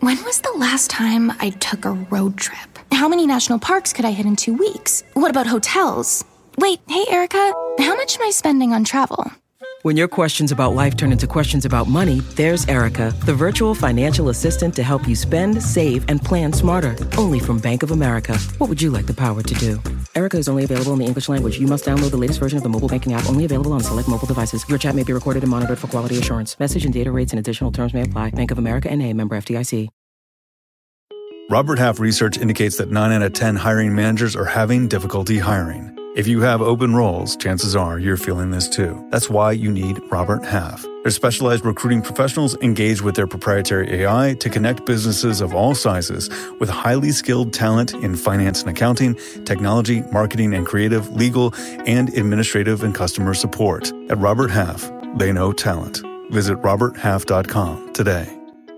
When was the last time I took a road trip? How many national parks could I hit in 2 weeks? What about hotels? Wait, hey, Erica, how much am I spending on travel? When your questions about life turn into questions about money, there's Erica, the virtual financial assistant to help you spend, save, and plan smarter. Only from Bank of America. What would you like the power to do? Erica is only available in the English language. You must download the latest version of the mobile banking app, only available on select mobile devices. Your chat may be recorded and monitored for quality assurance. Message and data rates and additional terms may apply. Bank of America N.A., member FDIC. Robert Half research indicates that 9 out of 10 hiring managers are having difficulty hiring. If you have open roles, chances are you're feeling this too. That's why you need Robert Half. Their specialized recruiting professionals engage with their proprietary AI to connect businesses of all sizes with highly skilled talent in finance and accounting, technology, marketing and creative, legal, and administrative and customer support. At Robert Half, they know talent. Visit roberthalf.com today.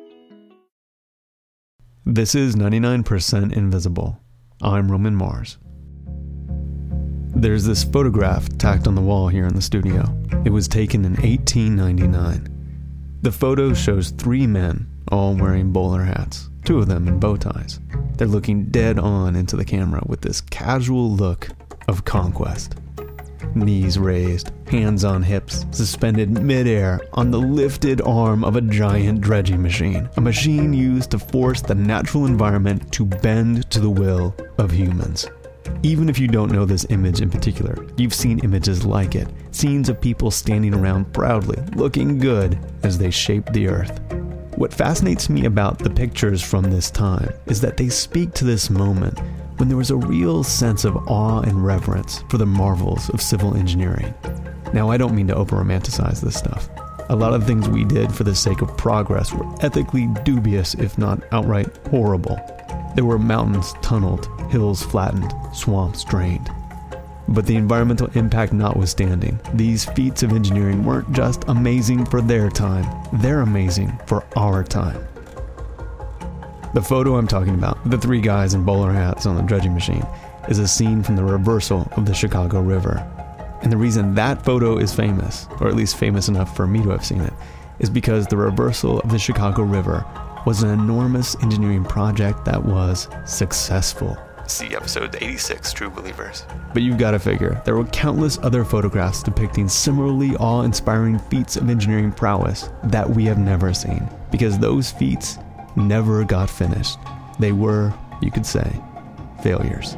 This is 99% Invisible. I'm Roman Mars. There's this photograph tacked on the wall here in the studio. It was taken in 1899. The photo shows 3 men, all wearing bowler hats, 2 of them in bow ties. They're looking dead on into the camera with this casual look of conquest. Knees raised, hands on hips, suspended midair on the lifted arm of a giant dredging machine. A machine used to force the natural environment to bend to the will of humans. Even if you don't know this image in particular, you've seen images like it. Scenes of people standing around proudly, looking good as they shape the earth. What fascinates me about the pictures from this time is that they speak to this moment when there was a real sense of awe and reverence for the marvels of civil engineering. Now, I don't mean to over-romanticize this stuff. A lot of things we did for the sake of progress were ethically dubious, if not outright horrible. There were mountains tunneled, hills flattened, swamps drained. But the environmental impact notwithstanding, these feats of engineering weren't just amazing for their time, they're amazing for our time. The photo I'm talking about, the 3 guys in bowler hats on the dredging machine, is a scene from the reversal of the Chicago River. And the reason that photo is famous, or at least famous enough for me to have seen it, is because the reversal of the Chicago River was an enormous engineering project that was successful. See episode 86, True Believers. But you've got to figure, there were countless other photographs depicting similarly awe-inspiring feats of engineering prowess that we have never seen. Because those feats never got finished. They were, you could say, failures.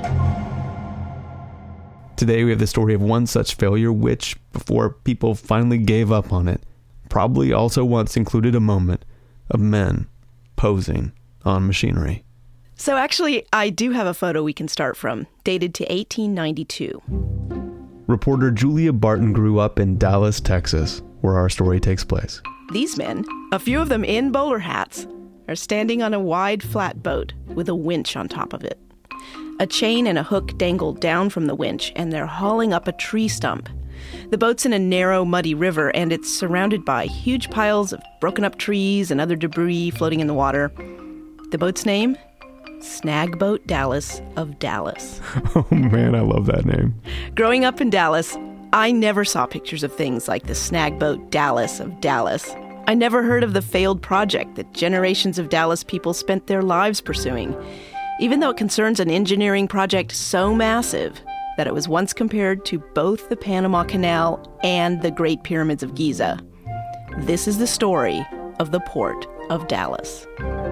Today we have the story of one such failure which, before people finally gave up on it, probably also once included a moment of men posing on machinery. So actually, I do have a photo we can start from, dated to 1892. Reporter Julia Barton grew up in Dallas, Texas, where our story takes place. These men, a few of them in bowler hats, are standing on a wide flat boat with a winch on top of it. A chain and a hook dangle down from the winch, and they're hauling up a tree stump. The boat's in a narrow, muddy river, and it's surrounded by huge piles of broken up trees and other debris floating in the water. The boat's name? Snagboat Dallas of Dallas. Oh man, I love that name. Growing up in Dallas, I never saw pictures of things like the Snagboat Dallas of Dallas. I never heard of the failed project that generations of Dallas people spent their lives pursuing, even though it concerns an engineering project so massive that it was once compared to both the Panama Canal and the Great Pyramids of Giza. This is the story of the Port of Dallas.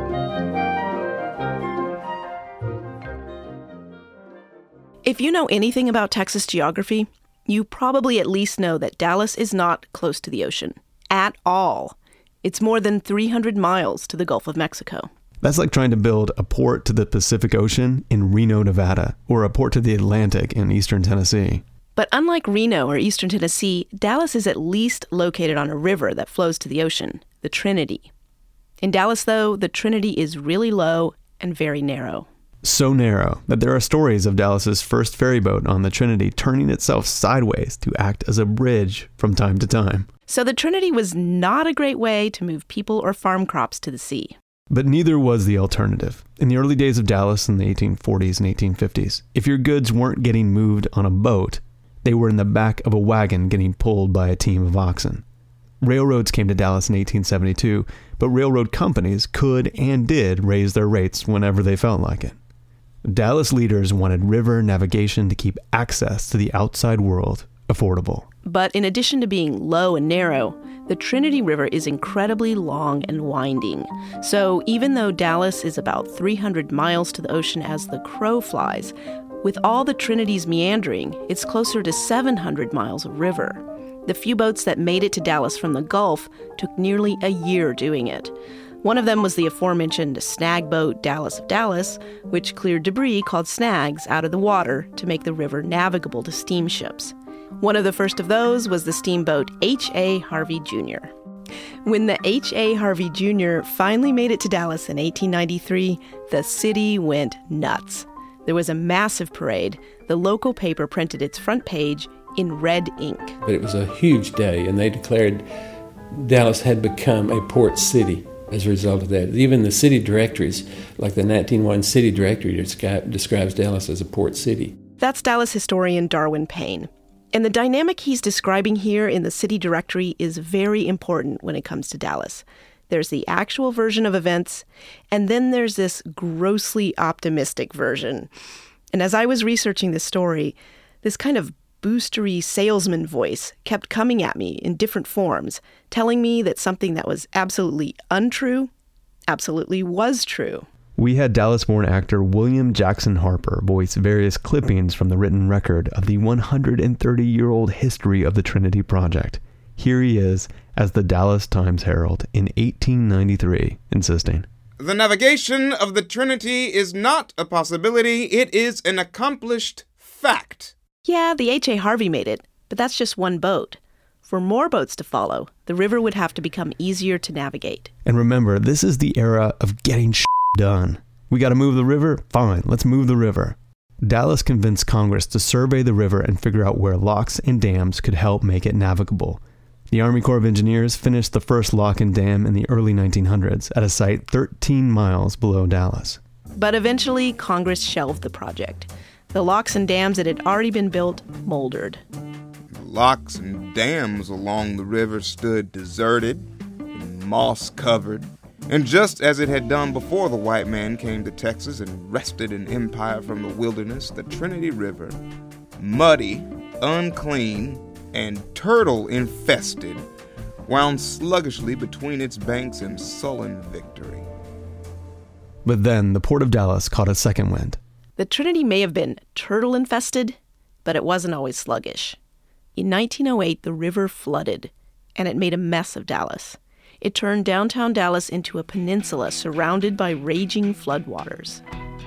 If you know anything about Texas geography, you probably at least know that Dallas is not close to the ocean. At all. It's more than 300 miles to the Gulf of Mexico. That's like trying to build a port to the Pacific Ocean in Reno, Nevada, or a port to the Atlantic in eastern Tennessee. But unlike Reno or eastern Tennessee, Dallas is at least located on a river that flows to the ocean, the Trinity. In Dallas, though, the Trinity is really low and very narrow. So narrow that there are stories of Dallas's first ferry boat on the Trinity turning itself sideways to act as a bridge from time to time. So the Trinity was not a great way to move people or farm crops to the sea. But neither was the alternative. In the early days of Dallas in the 1840s and 1850s, if your goods weren't getting moved on a boat, they were in the back of a wagon getting pulled by a team of oxen. Railroads came to Dallas in 1872, but railroad companies could and did raise their rates whenever they felt like it. Dallas leaders wanted river navigation to keep access to the outside world affordable. But in addition to being low and narrow, the Trinity River is incredibly long and winding. So even though Dallas is about 300 miles to the ocean as the crow flies, with all the Trinity's meandering, it's closer to 700 miles of river. The few boats that made it to Dallas from the Gulf took nearly a year doing it. One of them was the aforementioned snag boat Dallas of Dallas, which cleared debris called snags out of the water to make the river navigable to steamships. One of the first of those was the steamboat H.A. Harvey Jr. When the H.A. Harvey Jr. finally made it to Dallas in 1893, the city went nuts. There was a massive parade. The local paper printed its front page in red ink. But it was a huge day, and they declared Dallas had become a port city as a result of that. Even the city directories, like the 1901 City Directory, describes Dallas as a port city. That's Dallas historian Darwin Payne. And the dynamic he's describing here in the city directory is very important when it comes to Dallas. There's the actual version of events, and then there's this grossly optimistic version. And as I was researching this story, this kind of boostery salesman voice kept coming at me in different forms, telling me that something that was absolutely untrue absolutely was true. We had Dallas-born actor William Jackson Harper voice various clippings from the written record of the 130-year-old history of the Trinity Project. Here he is as the Dallas Times-Herald in 1893, insisting, "The navigation of the Trinity is not a possibility, it is an accomplished fact." Yeah, the H.A. Harvey made it, but that's just one boat. For more boats to follow, the river would have to become easier to navigate. And remember, this is the era of getting done. We got to move the river? Fine, let's move the river. Dallas convinced Congress to survey the river and figure out where locks and dams could help make it navigable. The Army Corps of Engineers finished the first lock and dam in the early 1900s at a site 13 miles below Dallas. But eventually, Congress shelved the project. The locks and dams that had already been built moldered. Locks and dams along the river stood deserted and moss-covered. And just as it had done before the white man came to Texas and wrested an empire from the wilderness, the Trinity River, muddy, unclean, and turtle-infested, wound sluggishly between its banks in sullen victory. But then the Port of Dallas caught a second wind. The Trinity may have been turtle-infested, but it wasn't always sluggish. In 1908, the river flooded, and it made a mess of Dallas. It turned downtown Dallas into a peninsula surrounded by raging floodwaters.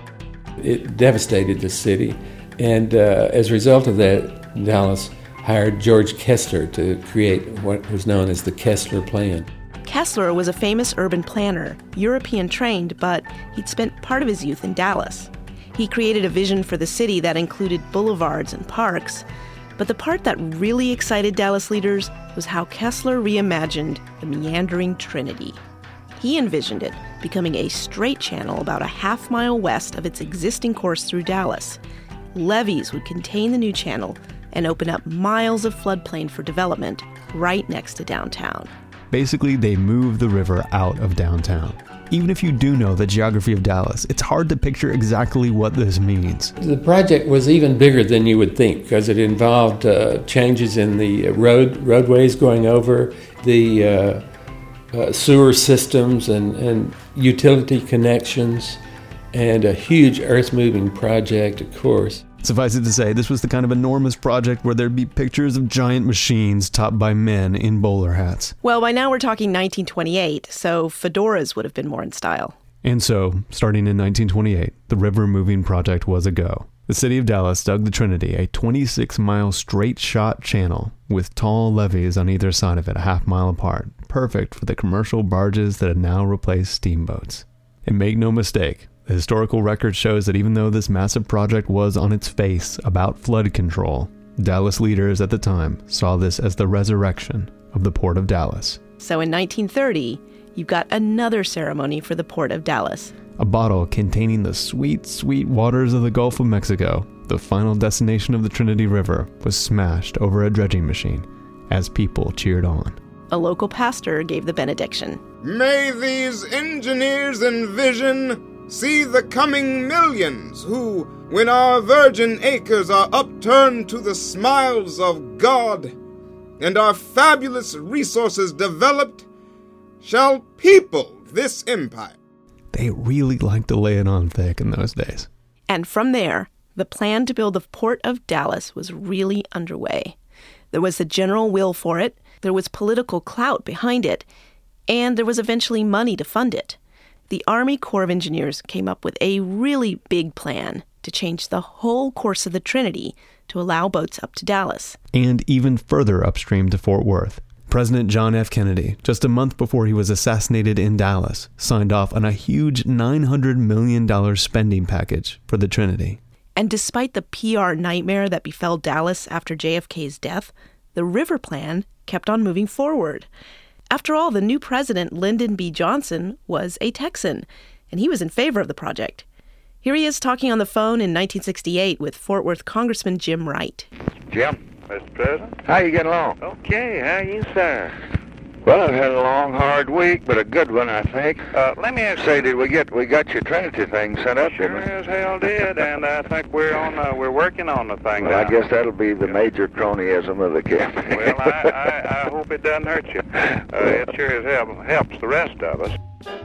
It devastated the city, and as a result of that, Dallas hired George Kessler to create what was known as the Kessler Plan. Kessler was a famous urban planner, European-trained, but he'd spent part of his youth in Dallas. He created a vision for the city that included boulevards and parks, but the part that really excited Dallas leaders was how Kessler reimagined the meandering Trinity. He envisioned it becoming a straight channel about a half-mile west of its existing course through Dallas. Levees would contain the new channel and open up miles of floodplain for development right next to downtown. Basically, they moved the river out of downtown. Even if you do know the geography of Dallas, it's hard to picture exactly what this means. The project was even bigger than you would think because it involved changes in the roadways going over, the sewer systems and utility connections, and a huge earth-moving project, of course. Suffice it to say, this was the kind of enormous project where there'd be pictures of giant machines topped by men in bowler hats. Well, by now we're talking 1928, so fedoras would have been more in style. And so, starting in 1928, the river moving project was a go. The city of Dallas dug the Trinity, a 26-mile straight-shot channel with tall levees on either side of it, a half-mile apart, perfect for the commercial barges that had now replaced steamboats. And make no mistake, the historical record shows that even though this massive project was on its face about flood control, Dallas leaders at the time saw this as the resurrection of the Port of Dallas. So in 1930, you've got another ceremony for the Port of Dallas. A bottle containing the sweet, sweet waters of the Gulf of Mexico, the final destination of the Trinity River, was smashed over a dredging machine as people cheered on. A local pastor gave the benediction. May these engineers envision see the coming millions who, when our virgin acres are upturned to the smiles of God and our fabulous resources developed, shall people this empire. They really liked to lay it on thick in those days. And from there, the plan to build the Port of Dallas was really underway. There was the general will for it, there was political clout behind it, and there was eventually money to fund it. The Army Corps of Engineers came up with a really big plan to change the whole course of the Trinity to allow boats up to Dallas. And even further upstream to Fort Worth. President John F. Kennedy, just a month before he was assassinated in Dallas, signed off on a huge $900 million spending package for the Trinity. And despite the PR nightmare that befell Dallas after JFK's death, the river plan kept on moving forward. After all, the new president, Lyndon B. Johnson, was a Texan, and he was in favor of the project. Here he is talking on the phone in 1968 with Fort Worth Congressman Jim Wright. Jim. Mr. President. How you getting along? Okay, how you, sir? Well, I've had a long, hard week, but a good one, I think. Let me ask you, did we got your Trinity thing set up? Sure as hell did, and I think we're working on the thing now. I guess that'll be the major cronyism of the campaign. Well, I hope it doesn't hurt you. It sure as hell helps the rest of us.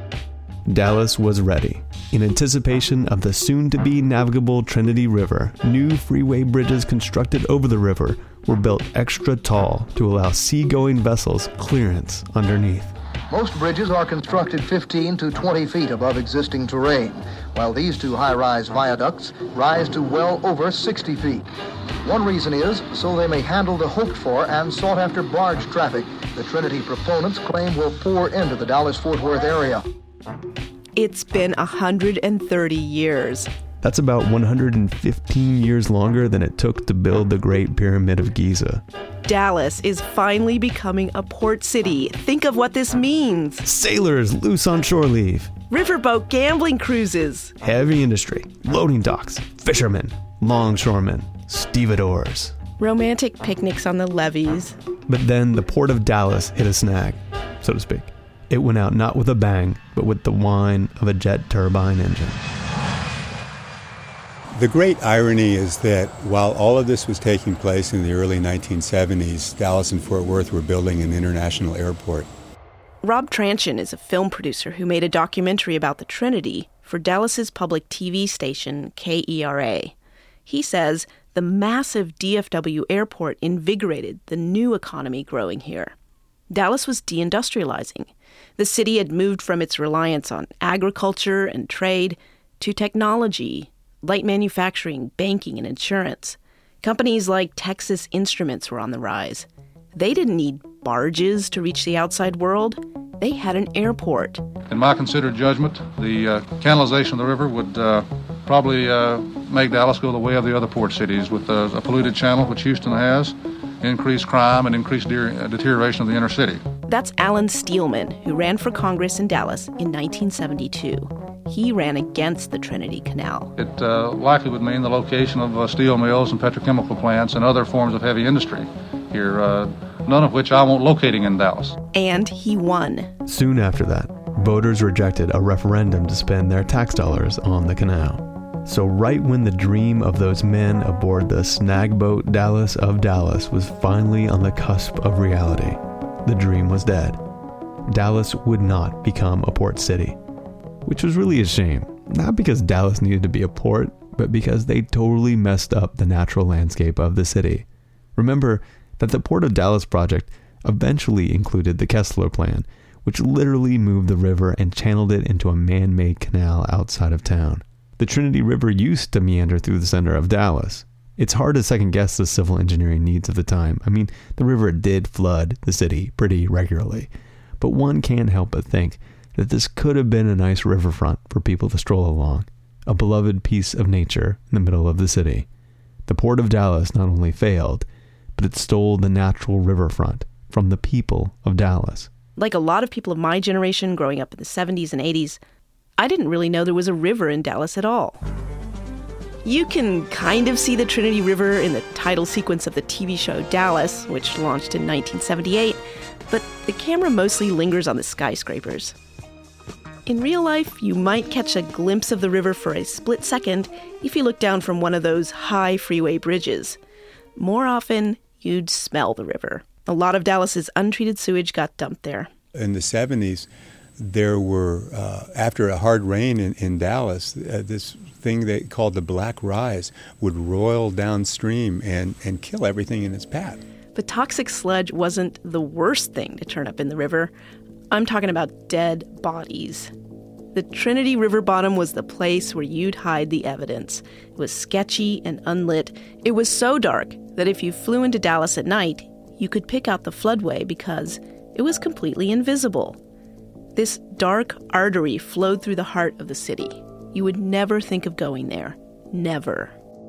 Dallas was ready. In anticipation of the soon-to-be navigable Trinity River, new freeway bridges constructed over the river were built extra tall to allow seagoing vessels clearance underneath. Most bridges are constructed 15 to 20 feet above existing terrain, while these two high-rise viaducts rise to well over 60 feet. One reason is so they may handle the hoped-for and sought-after barge traffic the Trinity proponents claim will pour into the Dallas-Fort Worth area. It's been 130 years. That's about 115 years longer than it took to build the Great Pyramid of Giza. Dallas is finally becoming a port city. Think of what this means. Sailors loose on shore leave. Riverboat gambling cruises. Heavy industry, loading docks, fishermen, longshoremen, stevedores. Romantic picnics on the levees. But then the Port of Dallas hit a snag, so to speak. It went out not with a bang, but with the whine of a jet turbine engine. The great irony is that while all of this was taking place in the early 1970s, Dallas and Fort Worth were building an international airport. Rob Tranchian is a film producer who made a documentary about the Trinity for Dallas's public TV station, KERA. He says the massive DFW airport invigorated the new economy growing here. Dallas was deindustrializing. The city had moved from its reliance on agriculture and trade to technology, light manufacturing, banking, and insurance. Companies like Texas Instruments were on the rise. They didn't need barges to reach the outside world. They had an airport. In my considered judgment, the canalization of the river would probably make Dallas go the way of the other port cities with a polluted channel, which Houston has, increased crime, and increased deterioration of the inner city. That's Alan Steelman, who ran for Congress in Dallas in 1972. He ran against the Trinity Canal. It likely would mean the location of steel mills and petrochemical plants and other forms of heavy industry here, none of which I want locating in Dallas. And he won. Soon after that, voters rejected a referendum to spend their tax dollars on the canal. So right when the dream of those men aboard the snagboat Dallas of Dallas was finally on the cusp of reality, the dream was dead. Dallas would not become a port city, which was really a shame. Not because Dallas needed to be a port, but because they totally messed up the natural landscape of the city. Remember that the Port of Dallas project eventually included the Kessler Plan, which literally moved the river and channeled it into a man-made canal outside of town. The Trinity River used to meander through the center of Dallas. It's hard to second-guess the civil engineering needs of the time. I mean, the river did flood the city pretty regularly. But one can't help but think that this could have been a nice riverfront for people to stroll along, a beloved piece of nature in the middle of the city. The Port of Dallas not only failed, but it stole the natural riverfront from the people of Dallas. Like a lot of people of my generation growing up in the 70s and 80s, I didn't really know there was a river in Dallas at all. You can kind of see the Trinity River in the title sequence of the TV show Dallas, which launched in 1978, but the camera mostly lingers on the skyscrapers. In real life, you might catch a glimpse of the river for a split second if you look down from one of those high freeway bridges. More often, you'd smell the river. A lot of Dallas's untreated sewage got dumped there. In the 70s, there were, after a hard rain in Dallas, this thing they called the Black Rise would roil downstream and kill everything in its path. The toxic sludge wasn't the worst thing to turn up in the river. I'm talking about dead bodies. The Trinity River bottom was the place where you'd hide the evidence. It was sketchy and unlit. It was so dark that if you flew into Dallas at night, you could pick out the floodway because it was completely invisible. This dark artery flowed through the heart of the city. You would never think of going there. Never.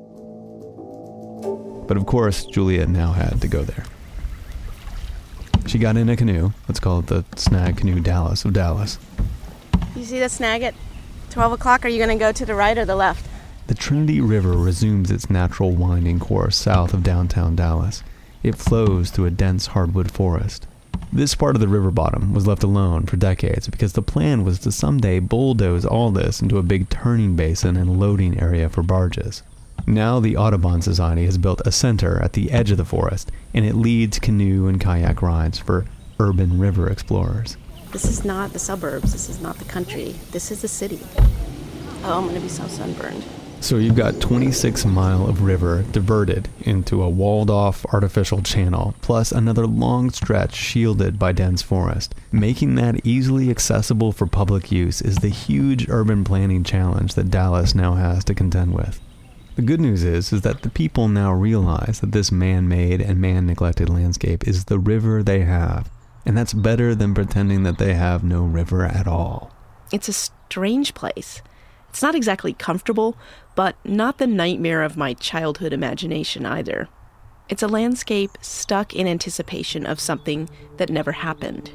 But of course, Julia now had to go there. She got in a canoe. Let's call it the Snag Canoe Dallas of Dallas. You see the snag at 12 o'clock? Are you going to go to the right or the left? The Trinity River resumes its natural winding course south of downtown Dallas. It flows through a dense hardwood forest. This part of the river bottom was left alone for decades because the plan was to someday bulldoze all this into a big turning basin and loading area for barges. Now the Audubon Society has built a center at the edge of the forest, and it leads canoe and kayak rides for urban river explorers. This is not the suburbs. This is not the country. This is the city. Oh, I'm going to be so sunburned. So you've got 26 miles of river diverted into a walled-off artificial channel, plus another long stretch shielded by dense forest. Making that easily accessible for public use is the huge urban planning challenge that Dallas now has to contend with. The good news is that the people now realize that this man-made and man-neglected landscape is the river they have, and that's better than pretending that they have no river at all. It's a strange place. It's not exactly comfortable, but not the nightmare of my childhood imagination either. It's a landscape stuck in anticipation of something that never happened.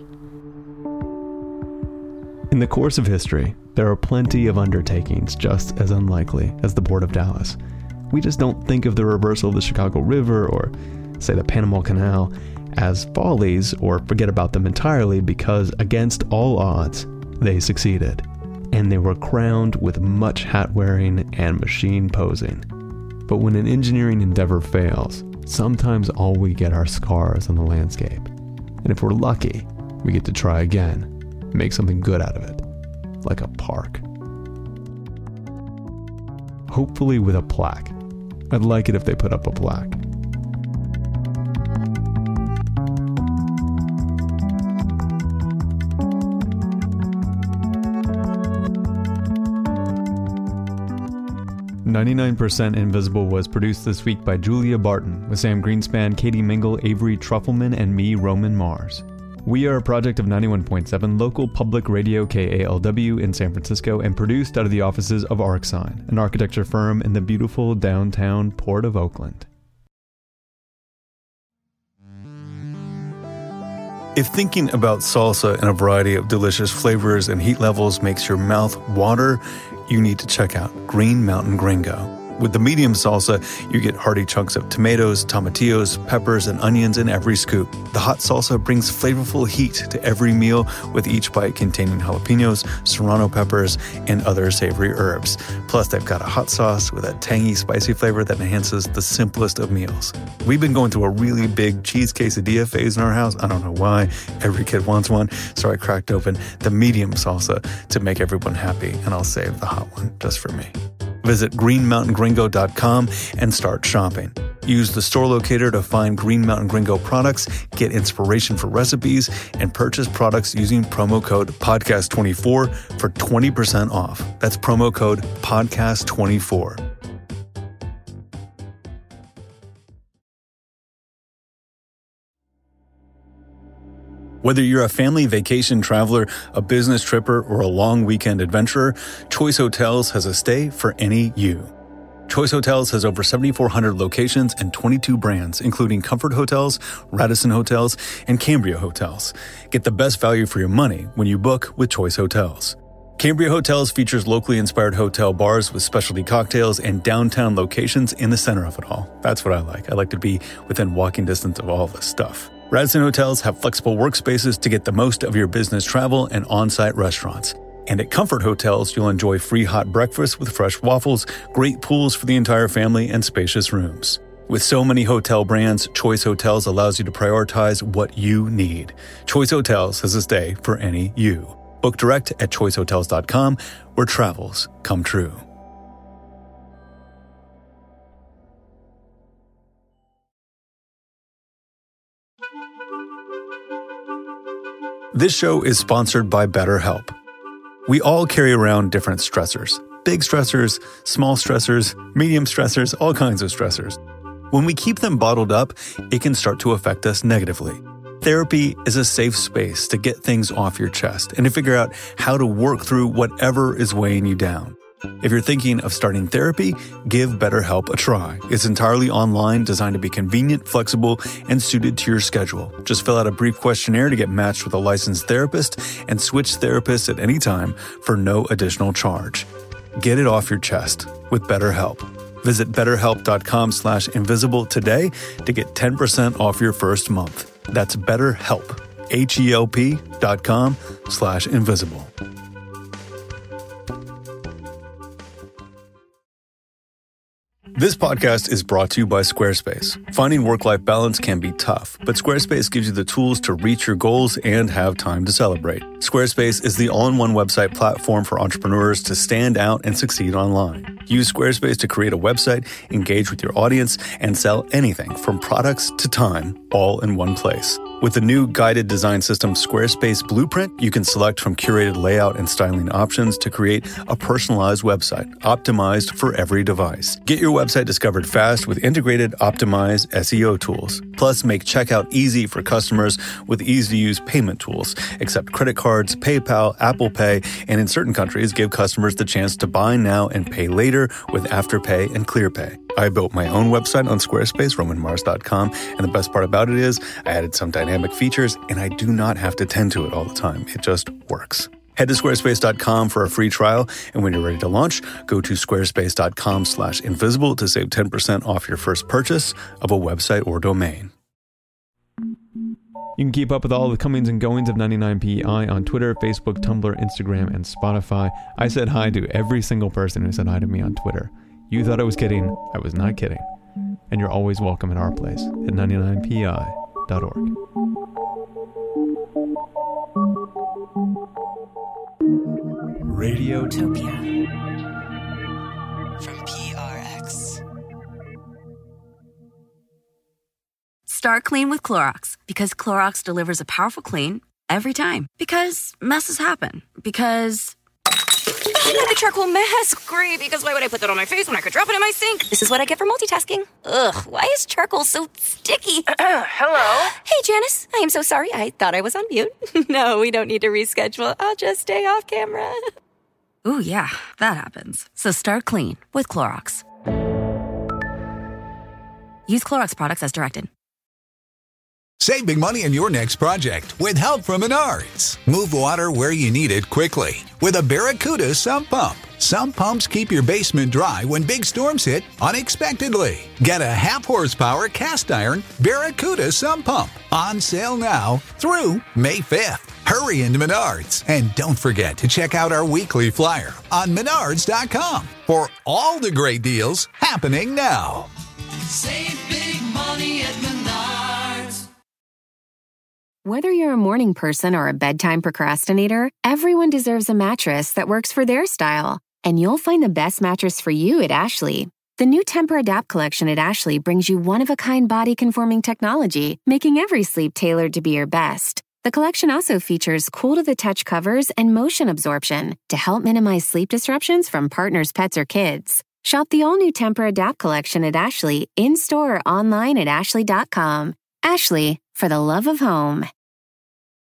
In the course of history, there are plenty of undertakings just as unlikely as the Port of Dallas. We just don't think of the reversal of the Chicago River or, say, the Panama Canal as follies or forget about them entirely because, against all odds, they succeeded. And they were crowned with much hat-wearing and machine posing. But when an engineering endeavor fails, sometimes all we get are scars on the landscape. And if we're lucky, we get to try again, make something good out of it, like a park. Hopefully with a plaque. I'd like it if they put up a plaque. "99% Invisible" was produced this week by Julia Barton, with Sam Greenspan, Katie Mingle, Avery Trufelman, and me, Roman Mars. We are a project of 91.7 local public radio KALW in San Francisco and produced out of the offices of ArcSign, an architecture firm in the beautiful downtown Port of Oakland. If thinking about salsa in a variety of delicious flavors and heat levels makes your mouth water, you need to check out Green Mountain Gringo. With the medium salsa, you get hearty chunks of tomatoes, tomatillos, peppers, and onions in every scoop. The hot salsa brings flavorful heat to every meal, with each bite containing jalapenos, serrano peppers, and other savory herbs. Plus, they've got a hot sauce with a tangy, spicy flavor that enhances the simplest of meals. We've been going through a really big cheese quesadilla phase in our house. I don't know why. Every kid wants one, so I cracked open the medium salsa to make everyone happy, and I'll save the hot one just for me. Visit greenmountaingringo.com and start shopping. Use the store locator to find Green Mountain Gringo products, get inspiration for recipes, and purchase products using promo code PODCAST24 for 20% off. That's promo code PODCAST24. Whether you're a family vacation traveler, a business tripper, or a long weekend adventurer, Choice Hotels has a stay for any you. Choice Hotels has over 7,400 locations and 22 brands, including Comfort Hotels, Radisson Hotels, and Cambria Hotels. Get the best value for your money when you book with Choice Hotels. Cambria Hotels features locally inspired hotel bars with specialty cocktails and downtown locations in the center of it all. That's what I like. I like to be within walking distance of all this stuff. Radisson Hotels have flexible workspaces to get the most of your business travel and on-site restaurants. And at Comfort Hotels, you'll enjoy free hot breakfast with fresh waffles, great pools for the entire family, and spacious rooms. With so many hotel brands, Choice Hotels allows you to prioritize what you need. Choice Hotels has a stay for any you. Book direct at choicehotels.com, where travels come true. This show is sponsored by BetterHelp. We all carry around different stressors. Big stressors, small stressors, medium stressors, all kinds of stressors. When we keep them bottled up, it can start to affect us negatively. Therapy is a safe space to get things off your chest and to figure out how to work through whatever is weighing you down. If you're thinking of starting therapy, give BetterHelp a try. It's entirely online, designed to be convenient, flexible, and suited to your schedule. Just fill out a brief questionnaire to get matched with a licensed therapist and switch therapists at any time for no additional charge. Get it off your chest with BetterHelp. Visit BetterHelp.com/invisible today to get 10% off your first month. That's BetterHelp, HELP.com/invisible. This podcast is brought to you by Squarespace. Finding work-life balance can be tough, but Squarespace gives you the tools to reach your goals and have time to celebrate. Squarespace is the all-in-one website platform for entrepreneurs to stand out and succeed online. Use Squarespace to create a website, engage with your audience, and sell anything from products to time, all in one place. With the new guided design system Squarespace Blueprint, you can select from curated layout and styling options to create a personalized website, optimized for every device. Get your website discovered fast with integrated, optimized SEO tools. Plus, make checkout easy for customers with easy-to-use payment tools. Accept credit cards, PayPal, Apple Pay, and in certain countries, give customers the chance to buy now and pay later with Afterpay and ClearPay. I built my own website on Squarespace, RomanMars.com, and the best part about it is I added some dynamic features, and I do not have to tend to it all the time. It just works. Head to squarespace.com for a free trial, and when you're ready to launch, go to squarespace.com/invisible to save 10% off your first purchase of a website or domain. You can keep up with all the comings and goings of 99PI on Twitter, Facebook, Tumblr, Instagram, and Spotify. I said hi to every single person who said hi to me on Twitter. You thought I was kidding. I was not kidding. And you're always welcome at our place at 99pi.org. Radiotopia from PRX. Start clean with Clorox, because Clorox delivers a powerful clean every time. Because messes happen. Because I got the charcoal mask. Great, because why would I put that on my face when I could drop it in my sink? This is what I get for multitasking. Ugh, why is charcoal so sticky? Hello? Hey, Janice. I am so sorry. I thought I was on mute. No, we don't need to reschedule. I'll just stay off camera. Ooh, yeah, that happens. So start clean with Clorox. Use Clorox products as directed. Save big money on your next project with help from Menards. Move water where you need it quickly with a Barracuda sump pump. Sump pumps keep your basement dry when big storms hit unexpectedly. Get a half-horsepower cast iron Barracuda sump pump on sale now through May 5th. Hurry into Menards and don't forget to check out our weekly flyer on Menards.com for all the great deals happening now. Save big money at Menards. Whether you're a morning person or a bedtime procrastinator, everyone deserves a mattress that works for their style. And you'll find the best mattress for you at Ashley. The new Tempur-Adapt collection at Ashley brings you one-of-a-kind body-conforming technology, making every sleep tailored to be your best. The collection also features cool-to-the-touch covers and motion absorption to help minimize sleep disruptions from partners, pets, or kids. Shop the all-new Tempur-Adapt collection at Ashley, in-store or online at ashley.com. Ashley, for the love of home.